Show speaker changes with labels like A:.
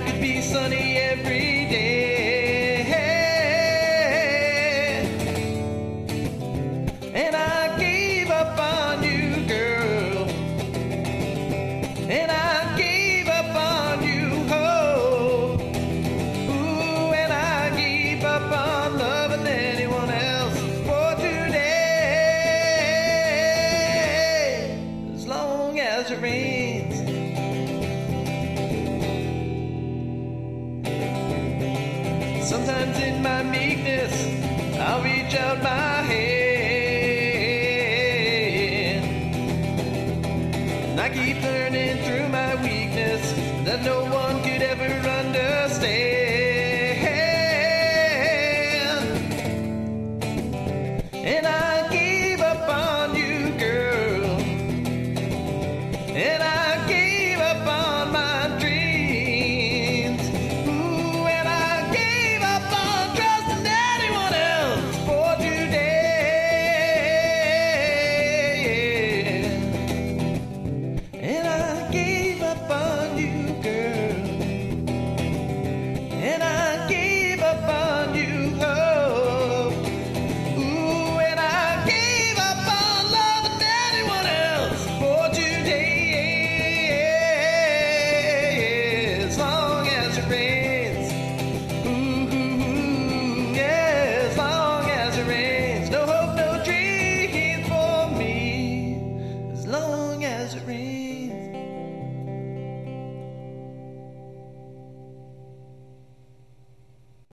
A: could be sunny every day. And I gave up on you, girl. And I gave up on you, oh. Ooh, and I gave up on loving anyone else for today. As long as it rains. Sometimes in my meekness, I'll reach out my hand. And I keep learning through my weakness that no one could ever understand.